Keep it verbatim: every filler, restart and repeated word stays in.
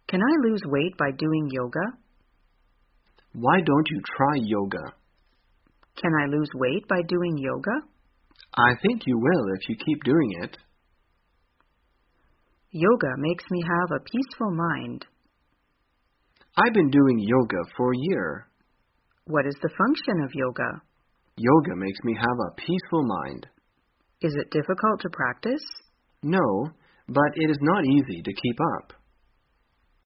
Can I lose weight by doing yoga? Why don't you try yoga? Can I lose weight by doing yoga? I think you will if you keep doing it. Yoga makes me have a peaceful mind. I've been doing yoga for a year. What is the function of yoga? Yoga makes me have a peaceful mind. Is it difficult to practice? No, but it is not easy to keep up.